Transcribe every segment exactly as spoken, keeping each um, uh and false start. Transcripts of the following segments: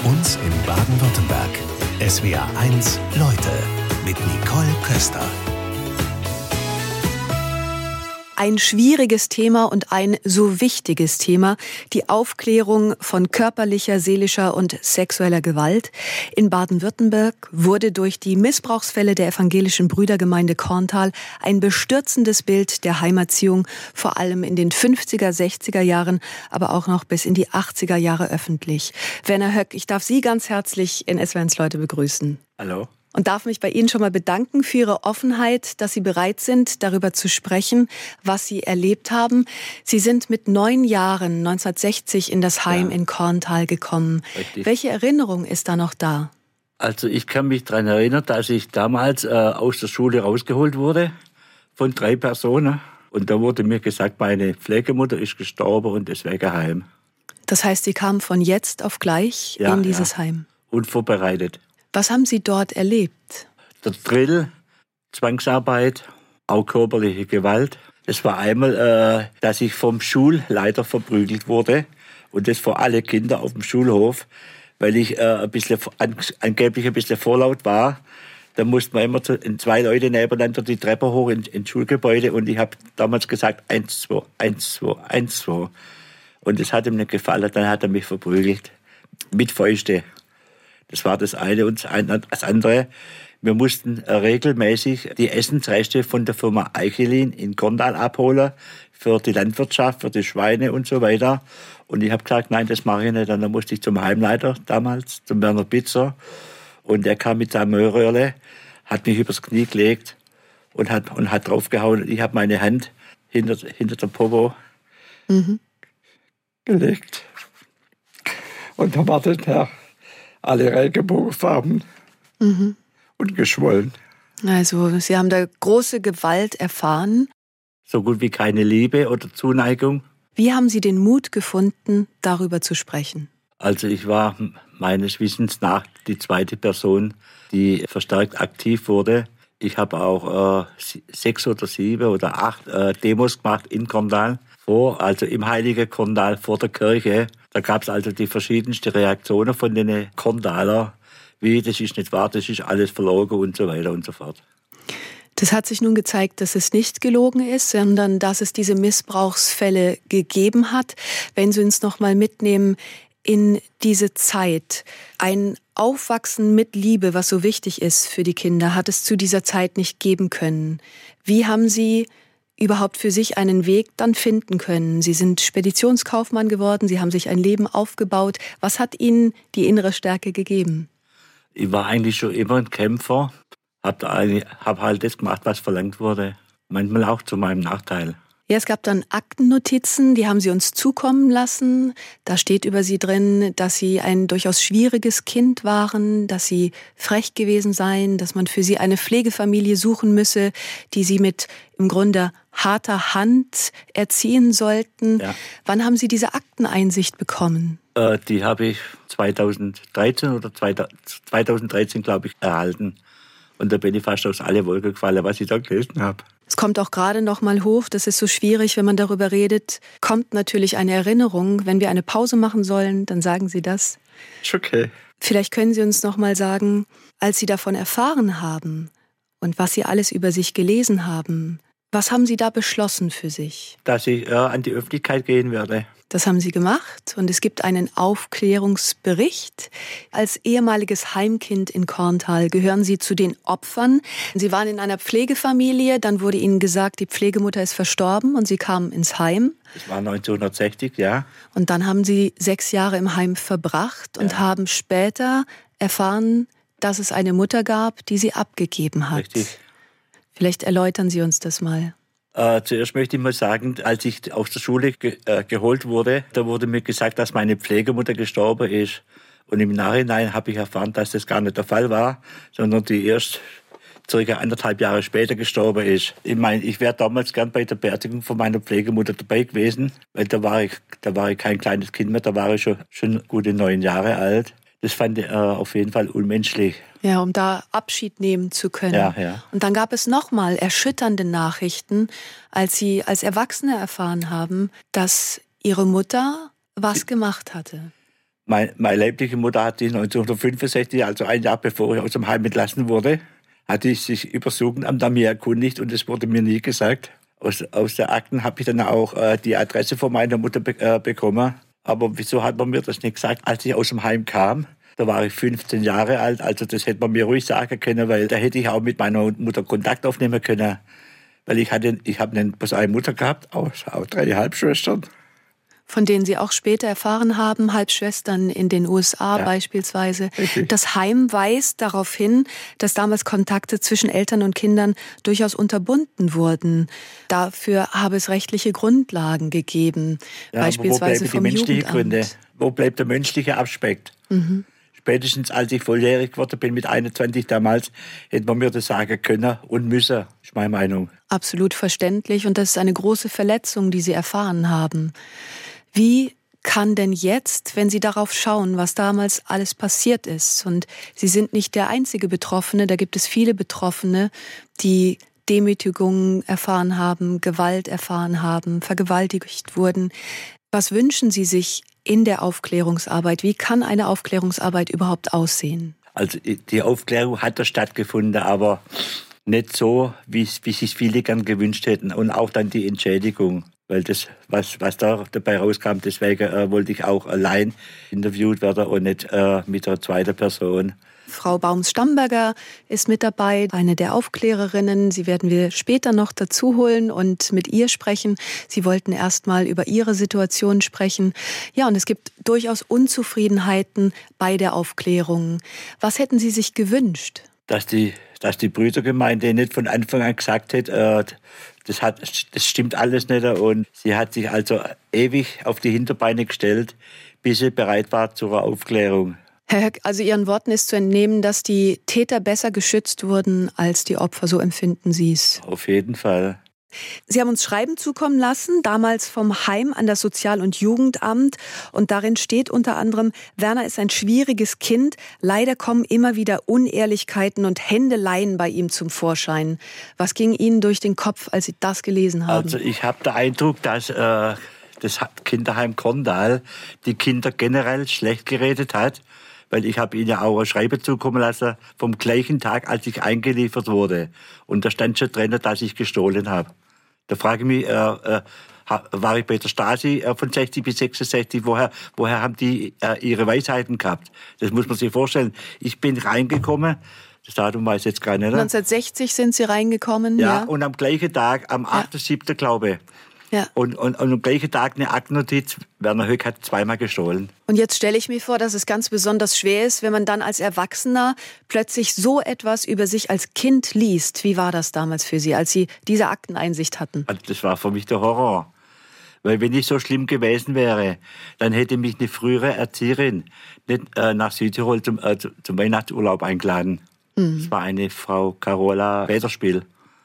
uns in Baden-Württemberg. S W R eins Leute mit Nicole Köster. Ein schwieriges Thema und ein so wichtiges Thema, die Aufklärung von körperlicher, seelischer und sexueller Gewalt. In Baden-Württemberg wurde durch die Missbrauchsfälle der evangelischen Brüdergemeinde Korntal ein bestürzendes Bild der Heimerziehung, vor allem in den fünfziger, sechziger Jahren, aber auch noch bis in die achtziger Jahre öffentlich. Werner Höck, ich darf Sie ganz herzlich in S W R eins Leute begrüßen. Hallo. Und darf mich bei Ihnen schon mal bedanken für Ihre Offenheit, dass Sie bereit sind, darüber zu sprechen, was Sie erlebt haben. Sie sind mit neun Jahren neunzehnhundertsechzig in das Heim ja. in Korntal gekommen. Richtig. Welche Erinnerung ist da noch da? Also ich kann mich daran erinnern, dass ich damals äh, aus der Schule rausgeholt wurde von drei Personen. Und da wurde mir gesagt, meine Pflegemutter ist gestorben und deswegen heim. Das heißt, Sie kamen von jetzt auf gleich ja, in dieses ja. Heim? Unvorbereitet. Was haben Sie dort erlebt? Der Drill, Zwangsarbeit, auch körperliche Gewalt. Es war einmal, äh, dass ich vom Schulleiter verprügelt wurde. Und das vor alle Kinder auf dem Schulhof, weil ich äh, ein bisschen, an, angeblich ein bisschen vorlaut war. Da mussten wir immer zu, in zwei Leute nebeneinander die Treppe hoch ins in Schulgebäude. Und ich habe damals gesagt, eins, zwei, eins, zwei, eins, zwei. Und das hat ihm nicht gefallen. Dann hat er mich verprügelt. Mit Fäuste. Das war das eine. Und das andere, wir mussten regelmäßig die Essensreste von der Firma Eichelin in Korntal abholen für die Landwirtschaft, für die Schweine und so weiter. Und ich habe gesagt, nein, das mache ich nicht. Und dann musste ich zum Heimleiter damals, zum Werner Bitzer. Und der kam mit seinem Röhrle, hat mich übers Knie gelegt und hat, und hat draufgehauen. Und ich habe meine Hand hinter, hinter der Popo mhm. gelegt. Und da wartet er. Alle Regenbogenfarben mhm. und geschwollen. Also Sie haben da große Gewalt erfahren. So gut wie keine Liebe oder Zuneigung. Wie haben Sie den Mut gefunden, darüber zu sprechen? Also ich war meines Wissens nach die zweite Person, die verstärkt aktiv wurde. Ich habe auch äh, sechs oder sieben oder acht äh, Demos gemacht in Korntal, vor, also im heiligen Korntal vor der Kirche. Da gab es also die verschiedensten Reaktionen von den Korntaler, wie das ist nicht wahr, das ist alles verlogen und so weiter und so fort. Das hat sich nun gezeigt, dass es nicht gelogen ist, sondern dass es diese Missbrauchsfälle gegeben hat. Wenn Sie uns noch mal mitnehmen in diese Zeit, ein Aufwachsen mit Liebe, was so wichtig ist für die Kinder, hat es zu dieser Zeit nicht geben können. Wie haben Sie überhaupt für sich einen Weg dann finden können? Sie sind Speditionskaufmann geworden, Sie haben sich ein Leben aufgebaut. Was hat Ihnen die innere Stärke gegeben? Ich war eigentlich schon immer ein Kämpfer, habe hab halt das gemacht, was verlangt wurde. Manchmal auch zu meinem Nachteil. Ja, es gab dann Aktennotizen, die haben Sie uns zukommen lassen. Da steht über Sie drin, dass Sie ein durchaus schwieriges Kind waren, dass Sie frech gewesen seien, dass man für Sie eine Pflegefamilie suchen müsse, die Sie mit im Grunde harter Hand erziehen sollten. Ja. Wann haben Sie diese Akteneinsicht bekommen? Äh, die habe ich zweitausenddreizehn oder zweitausenddreizehn, glaube ich, erhalten. Und da bin ich fast aus alle Wolken gefallen, was ich da gelesen habe. Es kommt auch gerade noch mal hoch, das ist so schwierig, wenn man darüber redet, kommt natürlich eine Erinnerung. Wenn wir eine Pause machen sollen, dann sagen Sie das. Ist okay. Vielleicht können Sie uns noch mal sagen, als Sie davon erfahren haben und was Sie alles über sich gelesen haben, was haben Sie da beschlossen für sich? Dass ich äh, an die Öffentlichkeit gehen werde. Das haben Sie gemacht und es gibt einen Aufklärungsbericht. Als ehemaliges Heimkind in Korntal gehören Sie zu den Opfern. Sie waren in einer Pflegefamilie, dann wurde Ihnen gesagt, die Pflegemutter ist verstorben und Sie kamen ins Heim. Das war neunzehnhundertsechzig, ja. Und dann haben Sie sechs Jahre im Heim verbracht und ja. haben später erfahren, dass es eine Mutter gab, die Sie abgegeben hat. Richtig. Vielleicht erläutern Sie uns das mal. Äh, zuerst möchte ich mal sagen, als ich aus der Schule ge- äh, geholt wurde, da wurde mir gesagt, dass meine Pflegemutter gestorben ist. Und im Nachhinein habe ich erfahren, dass das gar nicht der Fall war, sondern die erst circa anderthalb Jahre später gestorben ist. Ich meine, ich wäre damals gern bei der Beerdigung von meiner Pflegemutter dabei gewesen, weil da war ich, da war ich kein kleines Kind mehr, da war ich schon, schon gute neun Jahre alt. Das fand ich äh, auf jeden Fall unmenschlich. Ja, um da Abschied nehmen zu können. Ja, ja. Und dann gab es nochmal erschütternde Nachrichten, als Sie als Erwachsene erfahren haben, dass Ihre Mutter was Sie, gemacht hatte. Mein, meine leibliche Mutter hat sich neunzehnhundertfünfundsechzig, also ein Jahr bevor ich aus dem Heim entlassen wurde, hatte ich sich über das Jugendamt an mir erkundigt und es wurde mir nie gesagt. Aus, aus der Akten habe ich dann auch äh, die Adresse von meiner Mutter be- äh, bekommen. Aber wieso hat man mir das nicht gesagt, als ich aus dem Heim kam? Da war ich fünfzehn Jahre alt, also das hätte man mir ruhig sagen können, weil da hätte ich auch mit meiner Mutter Kontakt aufnehmen können. Weil ich hatte, ich habe nicht bloß eine Mutter gehabt, auch, auch drei Halbschwestern. Von denen Sie auch später erfahren haben, Halbschwestern in den U S A ja. beispielsweise. Richtig. Das Heim weist darauf hin, dass damals Kontakte zwischen Eltern und Kindern durchaus unterbunden wurden. Dafür habe es rechtliche Grundlagen gegeben, ja, beispielsweise vom Jugendamt. Die Gründe? Wo bleibt der menschliche Aspekt? Mhm. Spätestens als ich volljährig geworden bin, mit einundzwanzig damals, hätte man mir das sagen können und müssen, ist meine Meinung. Absolut verständlich und das ist eine große Verletzung, die Sie erfahren haben. Wie kann denn jetzt, wenn Sie darauf schauen, was damals alles passiert ist, und Sie sind nicht der einzige Betroffene, da gibt es viele Betroffene, die Demütigungen erfahren haben, Gewalt erfahren haben, vergewaltigt wurden. Was wünschen Sie sich in der Aufklärungsarbeit? Wie kann eine Aufklärungsarbeit überhaupt aussehen? Also die Aufklärung hat da stattgefunden, aber nicht so, wie, wie sich viele gern gewünscht hätten. Und auch dann die Entschädigung. Weil das, was, was da dabei rauskam, deswegen äh, wollte ich auch allein interviewt werden und nicht äh, mit einer zweiten Person. Frau Baums-Stamberger ist mit dabei, eine der Aufklärerinnen. Sie werden wir später noch dazu holen und mit ihr sprechen. Sie wollten erst mal über ihre Situation sprechen. Ja, und es gibt durchaus Unzufriedenheiten bei der Aufklärung. Was hätten Sie sich gewünscht? Dass die, dass die Brüdergemeinde nicht von Anfang an gesagt hat, äh, das, hat, das stimmt alles nicht. Und sie hat sich also ewig auf die Hinterbeine gestellt, bis sie bereit war zur Aufklärung. Herr Höck, also Ihren Worten ist zu entnehmen, dass die Täter besser geschützt wurden als die Opfer. So empfinden Sie es? Auf jeden Fall. Sie haben uns Schreiben zukommen lassen, damals vom Heim an das Sozial- und Jugendamt. Und darin steht unter anderem, Werner ist ein schwieriges Kind. Leider kommen immer wieder Unehrlichkeiten und Händeleien bei ihm zum Vorschein. Was ging Ihnen durch den Kopf, als Sie das gelesen haben? Also ich habe den Eindruck, dass äh, das Kinderheim Korndal die Kinder generell schlecht geredet hat. Weil ich habe ihnen ja auch ein Schreiben zukommen lassen vom gleichen Tag, als ich eingeliefert wurde. Und da stand schon drin, dass ich gestohlen habe. Da frage ich mich, äh, äh, war ich bei der Stasi äh, von sechzig bis sechsundsechzig, woher, woher haben die äh, ihre Weisheiten gehabt? Das muss man sich vorstellen. Ich bin reingekommen, das Datum weiß ich jetzt gar nicht. neunzehnhundertsechzig sind Sie reingekommen? Ja, ja. Und am gleichen Tag, am achten siebten glaube ich. Ja. Und, und, und am gleichen Tag eine Aktennotiz, Werner Höck hat zweimal gestohlen. Und jetzt stelle ich mir vor, dass es ganz besonders schwer ist, wenn man dann als Erwachsener plötzlich so etwas über sich als Kind liest. Wie war das damals für Sie, als Sie diese Akteneinsicht hatten? Also das war für mich der Horror. Weil wenn ich so schlimm gewesen wäre, dann hätte mich eine frühere Erzieherin nicht äh, nach Südtirol zum, äh, zum Weihnachtsurlaub eingeladen. Mhm. Das war eine Frau Carola Wederspiel.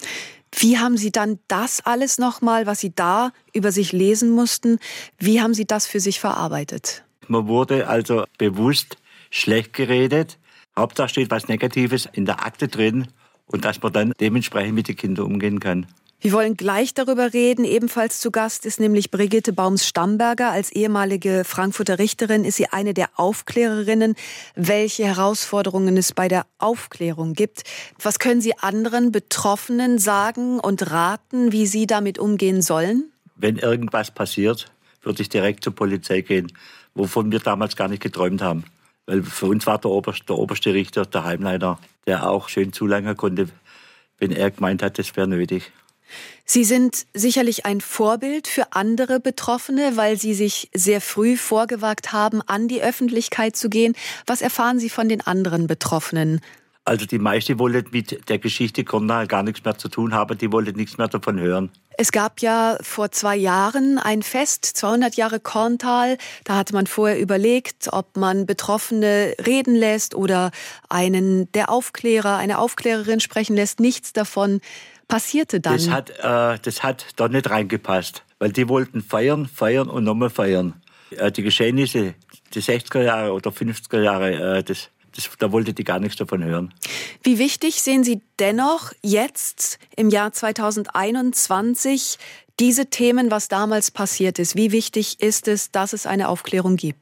Wie haben Sie dann das alles nochmal, was Sie da über sich lesen mussten, wie haben Sie das für sich verarbeitet? Man wurde also bewusst schlecht geredet. Hauptsache steht was Negatives in der Akte drin und dass man dann dementsprechend mit den Kindern umgehen kann. Wir wollen gleich darüber reden. Ebenfalls zu Gast ist nämlich Brigitte Baums-Stamberger. Als ehemalige Frankfurter Richterin ist sie eine der Aufklärerinnen. Welche Herausforderungen es bei der Aufklärung gibt. Was können Sie anderen Betroffenen sagen und raten, wie sie damit umgehen sollen? Wenn irgendwas passiert, würde ich direkt zur Polizei gehen, wovon wir damals gar nicht geträumt haben. Weil für uns war der oberste, der oberste Richter, der Heimleiter, der auch schön zulangen konnte, wenn er gemeint hat, das wäre nötig. Sie sind sicherlich ein Vorbild für andere Betroffene, weil Sie sich sehr früh vorgewagt haben, an die Öffentlichkeit zu gehen. Was erfahren Sie von den anderen Betroffenen? Also die meisten wollten mit der Geschichte Korndal gar nichts mehr zu tun haben, die wollten nichts mehr davon hören. Es gab ja vor zwei Jahren ein Fest, zweihundert Jahre Korntal. Da hatte man vorher überlegt, ob man Betroffene reden lässt oder einen der Aufklärer, eine Aufklärerin sprechen lässt. Nichts davon passierte dann. Das hat, äh, das hat da nicht reingepasst, weil die wollten feiern, feiern und nochmal feiern. Äh, die Geschehnisse, die sechziger Jahre oder fünfziger Jahre, äh, das, das, da wollte die gar nichts davon hören. Wie wichtig sehen Sie dennoch jetzt im Jahr zweitausendeinundzwanzig diese Themen, was damals passiert ist? Wie wichtig ist es, dass es eine Aufklärung gibt?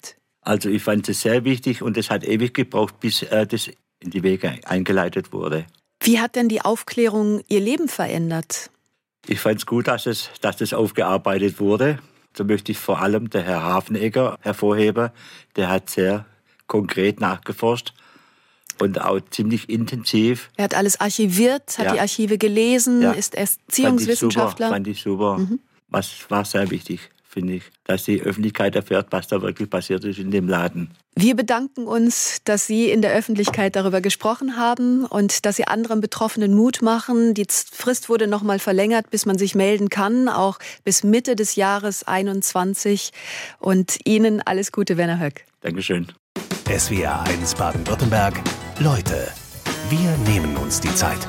Also ich fand es sehr wichtig und es hat ewig gebraucht, bis äh, das in die Wege eingeleitet wurde. Wie hat denn die Aufklärung Ihr Leben verändert? Ich fand es gut, dass es, dass das aufgearbeitet wurde. So möchte ich vor allem den Herr Hafenegger hervorheben. Der hat sehr konkret nachgeforscht und auch ziemlich intensiv. Er hat alles archiviert, hat ja. die Archive gelesen, ja. ist Erziehungswissenschaftler. Fand ich super. Fand ich super. Mhm. Was war sehr wichtig, finde ich, dass die Öffentlichkeit erfährt, was da wirklich passiert ist in dem Laden. Wir bedanken uns, dass Sie in der Öffentlichkeit darüber gesprochen haben und dass Sie anderen Betroffenen Mut machen. Die Frist wurde noch mal verlängert, bis man sich melden kann, auch bis Mitte des Jahres einundzwanzig. Und Ihnen alles Gute, Werner Höck. Dankeschön. S W R eins Baden-Württemberg. Leute, wir nehmen uns die Zeit.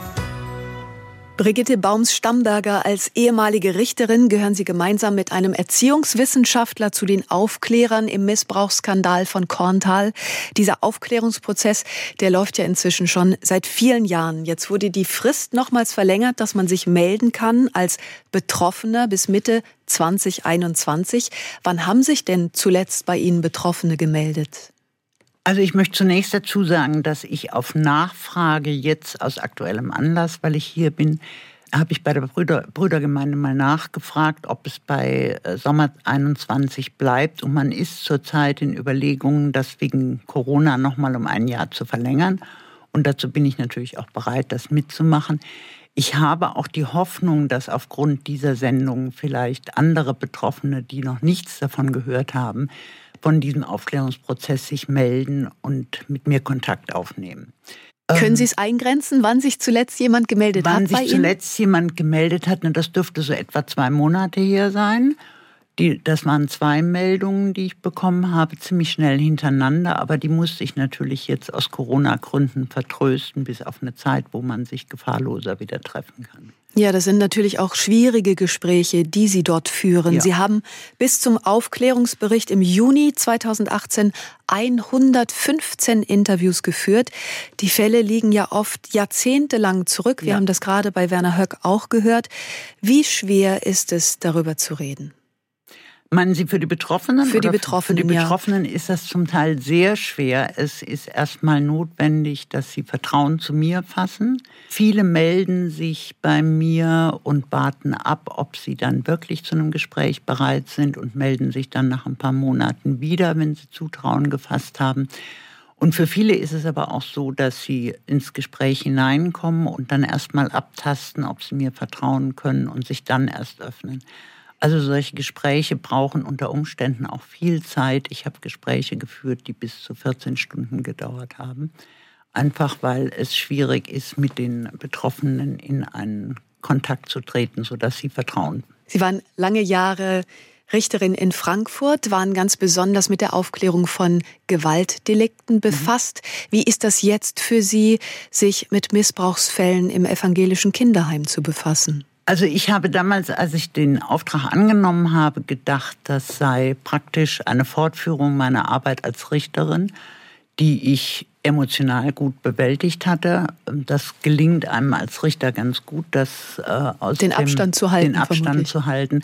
Brigitte Baums-Stamberger, als ehemalige Richterin gehören Sie gemeinsam mit einem Erziehungswissenschaftler zu den Aufklärern im Missbrauchsskandal von Korntal. Dieser Aufklärungsprozess, der läuft ja inzwischen schon seit vielen Jahren. Jetzt wurde die Frist nochmals verlängert, dass man sich melden kann als Betroffener bis Mitte zwanzig einundzwanzig. Wann haben sich denn zuletzt bei Ihnen Betroffene gemeldet? Also ich möchte zunächst dazu sagen, dass ich auf Nachfrage jetzt aus aktuellem Anlass, weil ich hier bin, habe ich bei der Brüder, Brüdergemeinde mal nachgefragt, ob es bei Sommer einundzwanzig bleibt. Und man ist zurzeit in Überlegungen, das wegen Corona noch mal um ein Jahr zu verlängern. Und dazu bin ich natürlich auch bereit, das mitzumachen. Ich habe auch die Hoffnung, dass aufgrund dieser Sendung vielleicht andere Betroffene, die noch nichts davon gehört haben, von diesem Aufklärungsprozess sich melden und mit mir Kontakt aufnehmen. Können Sie es eingrenzen, wann sich zuletzt jemand gemeldet wann hat bei Ihnen? Wann sich zuletzt jemand gemeldet hat, das dürfte so etwa zwei Monate her sein. Die, das waren zwei Meldungen, die ich bekommen habe, ziemlich schnell hintereinander. Aber die musste ich natürlich jetzt aus Corona-Gründen vertrösten, bis auf eine Zeit, wo man sich gefahrloser wieder treffen kann. Ja, das sind natürlich auch schwierige Gespräche, die Sie dort führen. Ja. Sie haben bis zum Aufklärungsbericht im Juni zweitausendachtzehn hundertfünfzehn Interviews geführt. Die Fälle liegen ja oft jahrzehntelang zurück. Wir ja. haben das gerade bei Werner Höck auch gehört. Wie schwer ist es, darüber zu reden? Meinen Sie für die Betroffenen? Für die Betroffenen, Für die Betroffenen ja. ist das zum Teil sehr schwer. Es ist erstmal notwendig, dass sie Vertrauen zu mir fassen. Viele melden sich bei mir und warten ab, ob sie dann wirklich zu einem Gespräch bereit sind und melden sich dann nach ein paar Monaten wieder, wenn sie Zutrauen gefasst haben. Und für viele ist es aber auch so, dass sie ins Gespräch hineinkommen und dann erstmal abtasten, ob sie mir vertrauen können und sich dann erst öffnen. Also solche Gespräche brauchen unter Umständen auch viel Zeit. Ich habe Gespräche geführt, die bis zu vierzehn Stunden gedauert haben. Einfach weil es schwierig ist, mit den Betroffenen in einen Kontakt zu treten, sodass sie vertrauen. Sie waren lange Jahre Richterin in Frankfurt, waren ganz besonders mit der Aufklärung von Gewaltdelikten befasst. Mhm. Wie ist das jetzt für Sie, sich mit Missbrauchsfällen im evangelischen Kinderheim zu befassen? Also ich habe damals, als ich den Auftrag angenommen habe, gedacht, das sei praktisch eine Fortführung meiner Arbeit als Richterin, die ich emotional gut bewältigt hatte. Das gelingt einem als Richter ganz gut, das äh, aus den dem, Abstand zu halten. Den Abstand vermutlich. zu halten.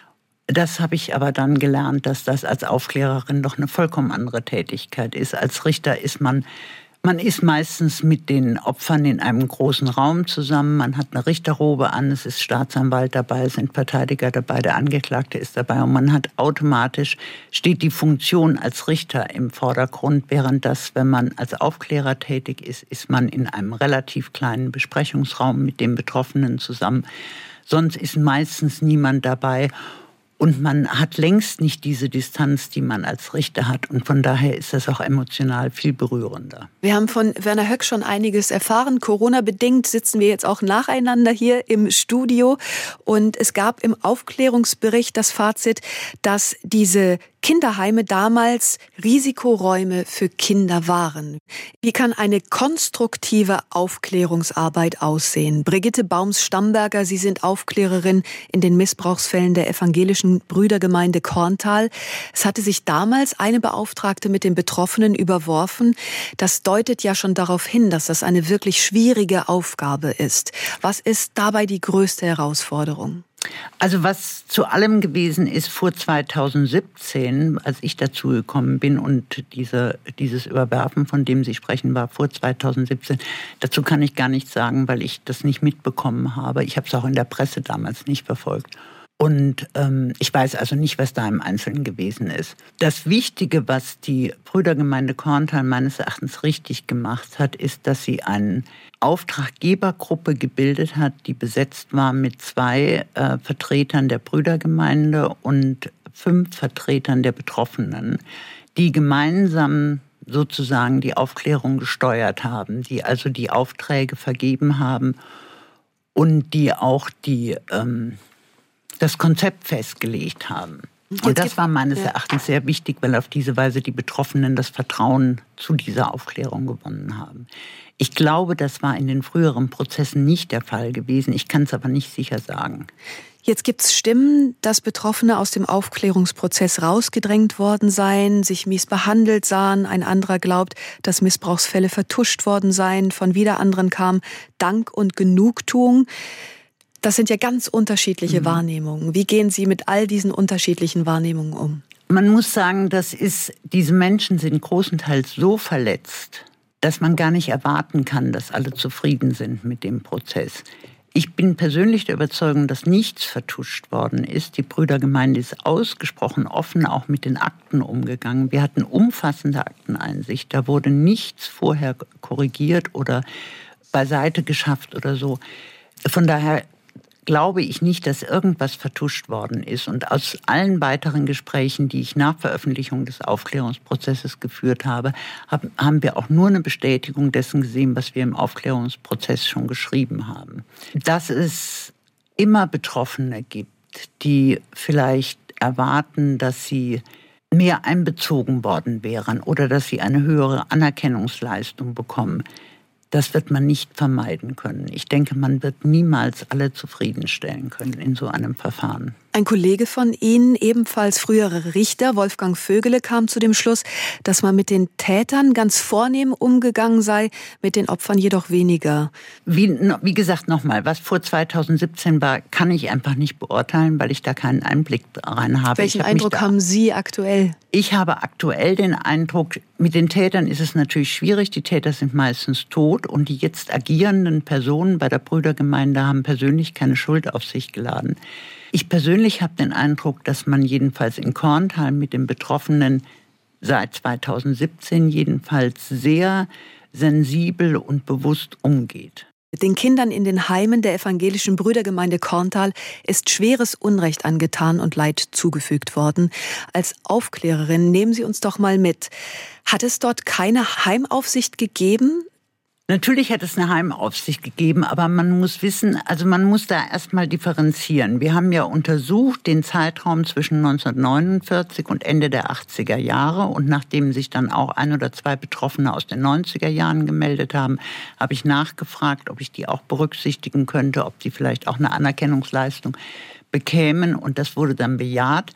Das habe ich aber dann gelernt, dass das als Aufklärerin doch eine vollkommen andere Tätigkeit ist. Als Richter ist man Man ist meistens mit den Opfern in einem großen Raum zusammen. Man hat eine Richterrobe an, es ist Staatsanwalt dabei, es sind Verteidiger dabei, der Angeklagte ist dabei. Und man hat automatisch, steht die Funktion als Richter im Vordergrund, während das, wenn man als Aufklärer tätig ist, ist man in einem relativ kleinen Besprechungsraum mit den Betroffenen zusammen. Sonst ist meistens niemand dabei. Und man hat längst nicht diese Distanz, die man als Richter hat. Und von daher ist das auch emotional viel berührender. Wir haben von Werner Höck schon einiges erfahren. Corona-bedingt sitzen wir jetzt auch nacheinander hier im Studio. Und es gab im Aufklärungsbericht das Fazit, dass diese Kinderheime damals Risikoräume für Kinder waren. Wie kann eine konstruktive Aufklärungsarbeit aussehen? Brigitte Baums-Stamberger, Sie sind Aufklärerin in den Missbrauchsfällen der evangelischen Brüdergemeinde Korntal. Es hatte sich damals eine Beauftragte mit den Betroffenen überworfen. Das deutet ja schon darauf hin, dass das eine wirklich schwierige Aufgabe ist. Was ist dabei die größte Herausforderung? Also was zu allem gewesen ist vor zweitausendsiebzehn, als ich dazugekommen bin und diese, dieses Überwerfen, von dem Sie sprechen, war vor zweitausendsiebzehn. Dazu kann ich gar nichts sagen, weil ich das nicht mitbekommen habe. Ich habe es auch in der Presse damals nicht verfolgt. Und ähm, ich weiß also nicht, was da im Einzelnen gewesen ist. Das Wichtige, was die Brüdergemeinde Korntal meines Erachtens richtig gemacht hat, ist, dass sie eine Auftraggebergruppe gebildet hat, die besetzt war mit zwei äh, Vertretern der Brüdergemeinde und fünf Vertretern der Betroffenen, die gemeinsam sozusagen die Aufklärung gesteuert haben, die also die Aufträge vergeben haben und die auch die ähm, das Konzept festgelegt haben. Und das war meines Erachtens sehr wichtig, weil auf diese Weise die Betroffenen das Vertrauen zu dieser Aufklärung gewonnen haben. Ich glaube, das war in den früheren Prozessen nicht der Fall gewesen. Ich kann es aber nicht sicher sagen. Jetzt gibt es Stimmen, dass Betroffene aus dem Aufklärungsprozess rausgedrängt worden seien, sich mies behandelt sahen. Ein anderer glaubt, dass Missbrauchsfälle vertuscht worden seien. Von wieder anderen kam Dank und Genugtuung. Das sind ja ganz unterschiedliche mhm. Wahrnehmungen. Wie gehen Sie mit all diesen unterschiedlichen Wahrnehmungen um? Man muss sagen, das ist, diese Menschen sind großenteils so verletzt, dass man gar nicht erwarten kann, dass alle zufrieden sind mit dem Prozess. Ich bin persönlich der Überzeugung, dass nichts vertuscht worden ist. Die Brüdergemeinde ist ausgesprochen offen auch mit den Akten umgegangen. Wir hatten umfassende Akteneinsicht. Da wurde nichts vorher korrigiert oder beiseite geschafft oder so. Von daher glaube ich nicht, dass irgendwas vertuscht worden ist. Und aus allen weiteren Gesprächen, die ich nach Veröffentlichung des Aufklärungsprozesses geführt habe, haben wir auch nur eine Bestätigung dessen gesehen, was wir im Aufklärungsprozess schon geschrieben haben. Dass es immer Betroffene gibt, die vielleicht erwarten, dass sie mehr einbezogen worden wären oder dass sie eine höhere Anerkennungsleistung bekommen. Das wird man nicht vermeiden können. Ich denke, man wird niemals alle zufriedenstellen können in so einem Verfahren. Ein Kollege von Ihnen, ebenfalls früherer Richter, Wolfgang Vögele, kam zu dem Schluss, dass man mit den Tätern ganz vornehm umgegangen sei, mit den Opfern jedoch weniger. Wie, wie gesagt, nochmal, was vor zweitausendsiebzehn war, kann ich einfach nicht beurteilen, weil ich da keinen Einblick rein habe. Welchen hab Eindruck haben Sie aktuell? Ich habe aktuell den Eindruck, mit den Tätern ist es natürlich schwierig. Die Täter sind meistens tot und die jetzt agierenden Personen bei der Brüdergemeinde haben persönlich keine Schuld auf sich geladen. Ich persönlich habe den Eindruck, dass man jedenfalls in Korntal mit den Betroffenen seit zweitausendsiebzehn jedenfalls sehr sensibel und bewusst umgeht. Den Kindern in den Heimen der evangelischen Brüdergemeinde Korntal ist schweres Unrecht angetan und Leid zugefügt worden. Als Aufklärerin nehmen Sie uns doch mal mit. Hat es dort keine Heimaufsicht gegeben? Natürlich hat es eine Heimaufsicht gegeben, aber man muss wissen, also man muss da erstmal differenzieren. Wir haben ja untersucht den Zeitraum zwischen neunzehnhundertneunundvierzig und Ende der achtziger Jahre und nachdem sich dann auch ein oder zwei Betroffene aus den neunziger Jahren gemeldet haben, habe ich nachgefragt, ob ich die auch berücksichtigen könnte, ob die vielleicht auch eine Anerkennungsleistung bekämen und das wurde dann bejaht.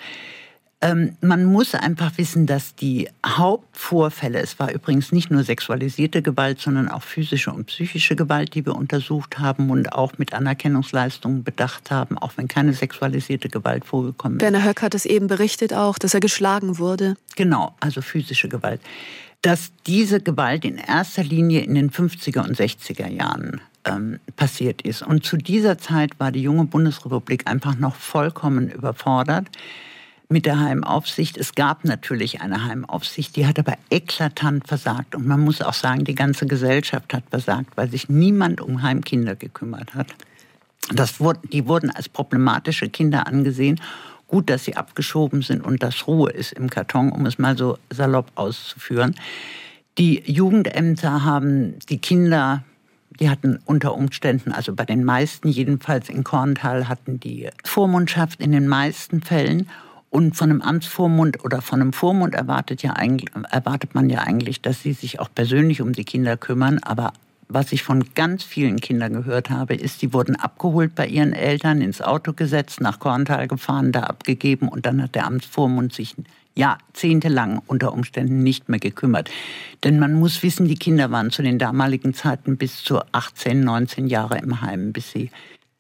Ähm, man muss einfach wissen, dass die Hauptvorfälle, es war übrigens nicht nur sexualisierte Gewalt, sondern auch physische und psychische Gewalt, die wir untersucht haben und auch mit Anerkennungsleistungen bedacht haben, auch wenn keine sexualisierte Gewalt vorgekommen ist. Werner Höck hat es eben berichtet auch, dass er geschlagen wurde. Genau, also physische Gewalt. Dass diese Gewalt in erster Linie in den fünfziger und sechziger Jahren ähm, passiert ist. Und zu dieser Zeit war die junge Bundesrepublik einfach noch vollkommen überfordert mit der Heimaufsicht. Es gab natürlich eine Heimaufsicht, die hat aber eklatant versagt. Und man muss auch sagen, die ganze Gesellschaft hat versagt, weil sich niemand um Heimkinder gekümmert hat. Das wurde, die wurden als problematische Kinder angesehen. Gut, dass sie abgeschoben sind und dass Ruhe ist im Karton, um es mal so salopp auszuführen. Die Jugendämter haben die Kinder, die hatten unter Umständen, also bei den meisten jedenfalls in Korntal, hatten die Vormundschaft in den meisten Fällen. Und von einem Amtsvormund oder von einem Vormund erwartet, ja eigentlich, erwartet man ja eigentlich, dass sie sich auch persönlich um die Kinder kümmern. Aber was ich von ganz vielen Kindern gehört habe, ist, die wurden abgeholt bei ihren Eltern, ins Auto gesetzt, nach Korntal gefahren, da abgegeben. Und dann hat der Amtsvormund sich jahrzehntelang unter Umständen nicht mehr gekümmert. Denn man muss wissen, die Kinder waren zu den damaligen Zeiten bis zu achtzehn, neunzehn Jahre im Heim, bis sie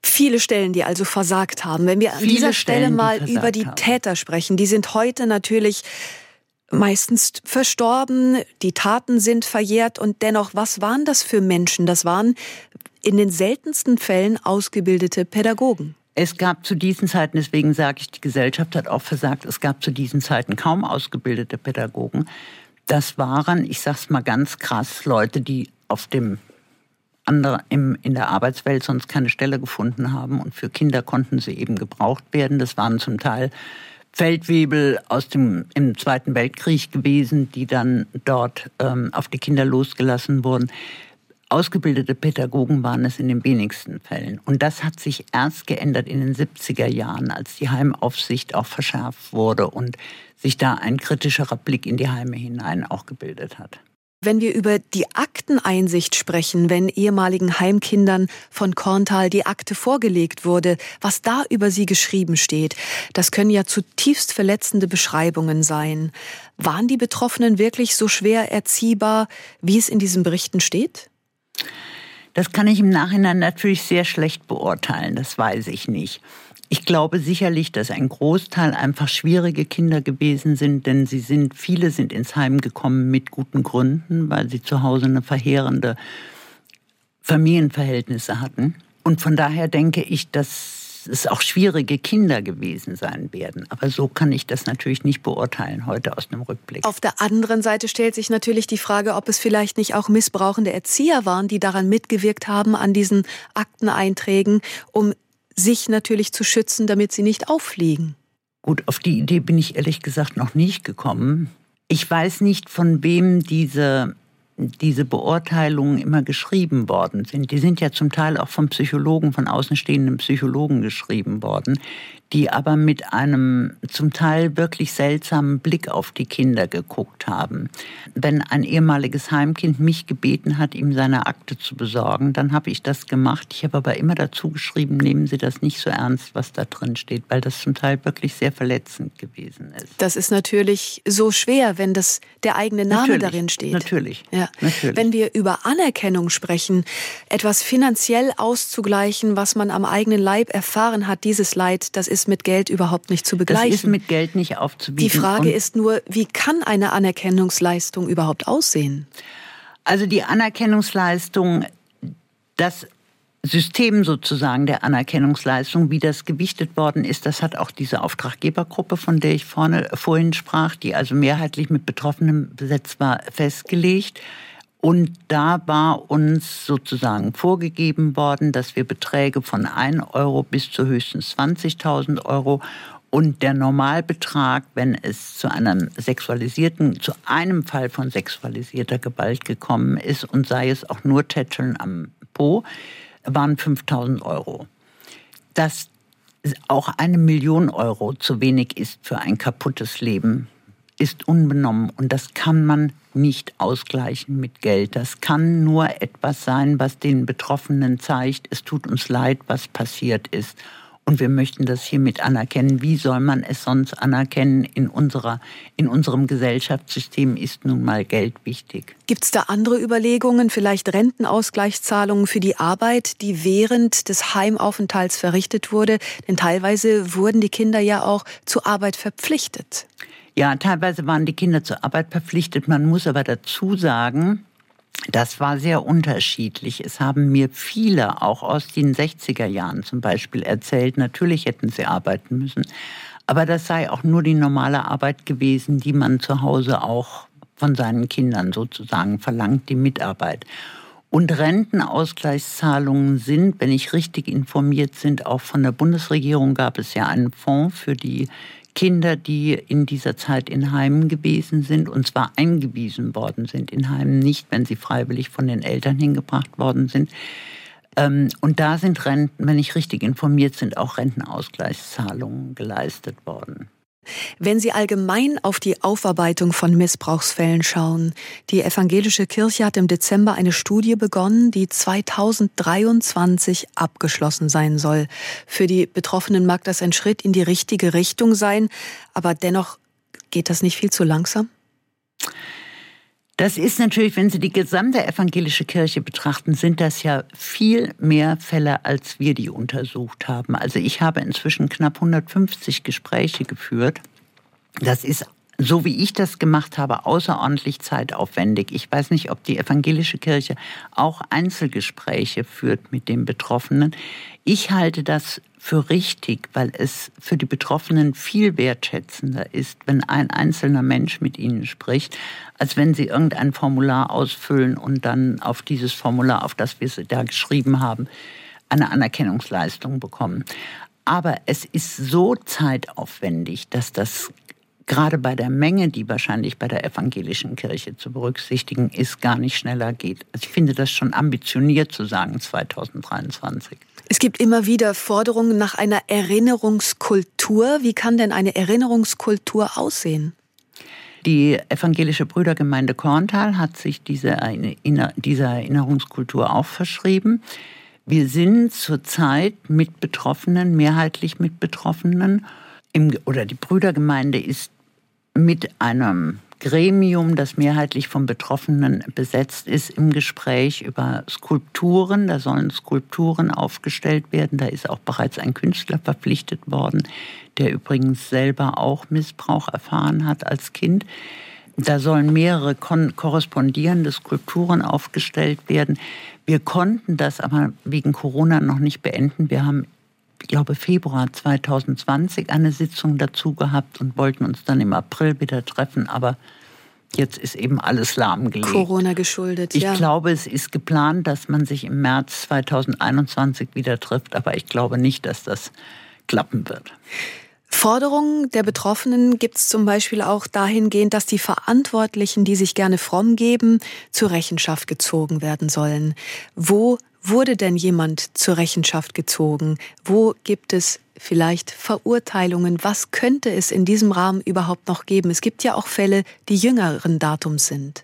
Viele Stellen, die also versagt haben. Wenn wir an Viele dieser Stelle Stellen, die mal versagt über die haben. Täter sprechen, die sind heute natürlich meistens verstorben, die Taten sind verjährt und dennoch, was waren das für Menschen? Das waren in den seltensten Fällen ausgebildete Pädagogen. Es gab zu diesen Zeiten, deswegen sage ich, die Gesellschaft hat auch versagt, es gab zu diesen Zeiten kaum ausgebildete Pädagogen. Das waren, ich sag's mal ganz krass, Leute, die auf dem andere, im, in der Arbeitswelt sonst keine Stelle gefunden haben und für Kinder konnten sie eben gebraucht werden. Das waren zum Teil Feldwebel aus dem im Zweiten Weltkrieg gewesen, die dann dort ähm, auf die Kinder losgelassen wurden. Ausgebildete Pädagogen waren es in den wenigsten Fällen. Und das hat sich erst geändert in den siebziger Jahren, als die Heimaufsicht auch verschärft wurde und sich da ein kritischerer Blick in die Heime hinein auch gebildet hat. Wenn wir über die Akteneinsicht sprechen, wenn ehemaligen Heimkindern von Korntal die Akte vorgelegt wurde, was da über sie geschrieben steht, das können ja zutiefst verletzende Beschreibungen sein. Waren die Betroffenen wirklich so schwer erziehbar, wie es in diesen Berichten steht? Das kann ich im Nachhinein natürlich sehr schlecht beurteilen, das weiß ich nicht. Ich glaube sicherlich, dass ein Großteil einfach schwierige Kinder gewesen sind, denn sie sind, viele sind ins Heim gekommen mit guten Gründen, weil sie zu Hause eine verheerende Familienverhältnisse hatten. Und von daher denke ich, dass es auch schwierige Kinder gewesen sein werden. Aber so kann ich das natürlich nicht beurteilen heute aus einem Rückblick. Auf der anderen Seite stellt sich natürlich die Frage, ob es vielleicht nicht auch missbrauchende Erzieher waren, die daran mitgewirkt haben, an diesen Akteneinträgen, um sich natürlich zu schützen, damit sie nicht auffliegen. Gut, auf die Idee bin ich ehrlich gesagt noch nicht gekommen. Ich weiß nicht, von wem diese, diese Beurteilungen immer geschrieben worden sind. Die sind ja zum Teil auch von Psychologen, von außenstehenden Psychologen geschrieben worden, die aber mit einem zum Teil wirklich seltsamen Blick auf die Kinder geguckt haben. Wenn ein ehemaliges Heimkind mich gebeten hat, ihm seine Akte zu besorgen, dann habe ich das gemacht. Ich habe aber immer dazu geschrieben, nehmen Sie das nicht so ernst, was da drin steht, weil das zum Teil wirklich sehr verletzend gewesen ist. Das ist natürlich so schwer, wenn das der eigene Name natürlich, darin steht. Natürlich, ja. natürlich. Wenn wir über Anerkennung sprechen, etwas finanziell auszugleichen, was man am eigenen Leib erfahren hat, dieses Leid, das ist mit Geld überhaupt nicht zu begleichen. Das ist mit Geld nicht aufzubieten. Die Frage Und ist nur, wie kann eine Anerkennungsleistung überhaupt aussehen? Also die Anerkennungsleistung, das System sozusagen der Anerkennungsleistung, wie das gewichtet worden ist, das hat auch diese Auftraggebergruppe, von der ich vorne, vorhin sprach, die also mehrheitlich mit Betroffenen besetzt war, festgelegt. Und da war uns sozusagen vorgegeben worden, dass wir Beträge von ein Euro bis zu höchstens zwanzigtausend Euro und der Normalbetrag, wenn es zu einem sexualisierten, zu einem Fall von sexualisierter Gewalt gekommen ist und sei es auch nur Tätscheln am Po, waren fünftausend Euro. Dass auch eine Million Euro zu wenig ist für ein kaputtes Leben, ist unbenommen und das kann man nicht ausgleichen mit Geld. Das kann nur etwas sein, was den Betroffenen zeigt, es tut uns leid, was passiert ist. Und wir möchten das hiermit anerkennen. Wie soll man es sonst anerkennen? In unserer, in unserem Gesellschaftssystem ist nun mal Geld wichtig. Gibt es da andere Überlegungen, vielleicht Rentenausgleichszahlungen für die Arbeit, die während des Heimaufenthalts verrichtet wurde? Denn teilweise wurden die Kinder ja auch zur Arbeit verpflichtet. Ja, teilweise waren die Kinder zur Arbeit verpflichtet. Man muss aber dazu sagen, das war sehr unterschiedlich. Es haben mir viele, auch aus den sechziger Jahren zum Beispiel, erzählt, natürlich hätten sie arbeiten müssen. Aber das sei auch nur die normale Arbeit gewesen, die man zu Hause auch von seinen Kindern sozusagen verlangt, die Mitarbeit. Und Rentenausgleichszahlungen sind, wenn ich richtig informiert bin, auch von der Bundesregierung gab es ja einen Fonds für die Kinder, die in dieser Zeit in Heimen gewesen sind, und zwar eingewiesen worden sind in Heimen, nicht, wenn sie freiwillig von den Eltern hingebracht worden sind. Und da sind Renten, wenn ich richtig informiert bin, auch Rentenausgleichszahlungen geleistet worden. Wenn Sie allgemein auf die Aufarbeitung von Missbrauchsfällen schauen, die evangelische Kirche hat im Dezember eine Studie begonnen, die zweitausenddreiundzwanzig abgeschlossen sein soll. Für die Betroffenen mag das ein Schritt in die richtige Richtung sein, aber dennoch geht das nicht viel zu langsam? Das ist natürlich, wenn Sie die gesamte evangelische Kirche betrachten, sind das ja viel mehr Fälle, als wir die untersucht haben. Also ich habe inzwischen knapp hundertfünfzig Gespräche geführt. Das ist, so wie ich das gemacht habe, außerordentlich zeitaufwendig. Ich weiß nicht, ob die evangelische Kirche auch Einzelgespräche führt mit den Betroffenen. Ich halte das für richtig, weil es für die Betroffenen viel wertschätzender ist, wenn ein einzelner Mensch mit ihnen spricht, als wenn sie irgendein Formular ausfüllen und dann auf dieses Formular, auf das wir da geschrieben haben, eine Anerkennungsleistung bekommen. Aber es ist so zeitaufwendig, dass das gerade bei der Menge, die wahrscheinlich bei der evangelischen Kirche zu berücksichtigen ist, gar nicht schneller geht. Also ich finde das schon ambitioniert zu sagen, zweitausenddreiundzwanzig. Es gibt immer wieder Forderungen nach einer Erinnerungskultur. Wie kann denn eine Erinnerungskultur aussehen? Die evangelische Brüdergemeinde Korntal hat sich diese, dieser Erinnerungskultur auch verschrieben. Wir sind zurzeit mit Betroffenen, mehrheitlich mit Betroffenen, im, oder die Brüdergemeinde ist mit einem Gremium, das mehrheitlich von Betroffenen besetzt ist, im Gespräch über Skulpturen. Da sollen Skulpturen aufgestellt werden. Da ist auch bereits ein Künstler verpflichtet worden, der übrigens selber auch Missbrauch erfahren hat als Kind. Da sollen mehrere korrespondierende Skulpturen aufgestellt werden. Wir konnten das aber wegen Corona noch nicht beenden. Wir haben, ich glaube, Februar zweitausendzwanzig eine Sitzung dazu gehabt und wollten uns dann im April wieder treffen. Aber jetzt ist eben alles lahmgelegt. Corona geschuldet, ich ja. Ich glaube, es ist geplant, dass man sich im März zweitausendeinundzwanzig wieder trifft. Aber ich glaube nicht, dass das klappen wird. Forderungen der Betroffenen gibt es zum Beispiel auch dahingehend, dass die Verantwortlichen, die sich gerne fromm geben, zur Rechenschaft gezogen werden sollen. Wo wurde denn jemand zur Rechenschaft gezogen? Wo gibt es vielleicht Verurteilungen? Was könnte es in diesem Rahmen überhaupt noch geben? Es gibt ja auch Fälle, die jüngeren Datums sind.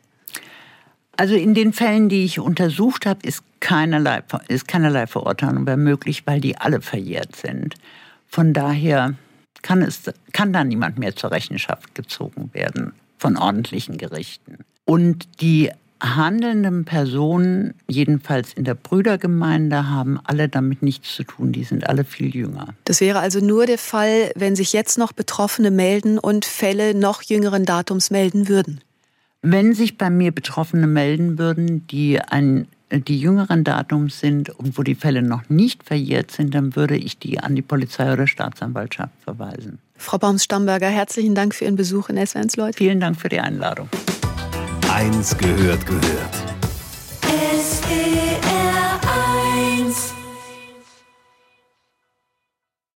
Also in den Fällen, die ich untersucht habe, ist keinerlei, ist keinerlei Verurteilung mehr möglich, weil die alle verjährt sind. Von daher kann, es, kann da niemand mehr zur Rechenschaft gezogen werden von ordentlichen Gerichten. Und die handelnden Personen, jedenfalls in der Brüdergemeinde, haben alle damit nichts zu tun. Die sind alle viel jünger. Das wäre also nur der Fall, wenn sich jetzt noch Betroffene melden und Fälle noch jüngeren Datums melden würden? Wenn sich bei mir Betroffene melden würden, die, ein, die jüngeren Datums sind und wo die Fälle noch nicht verjährt sind, dann würde ich die an die Polizei oder Staatsanwaltschaft verweisen. Frau Baums-Stamberger, herzlichen Dank für Ihren Besuch in S W R eins Leute. Vielen Dank für die Einladung. Eins gehört gehört.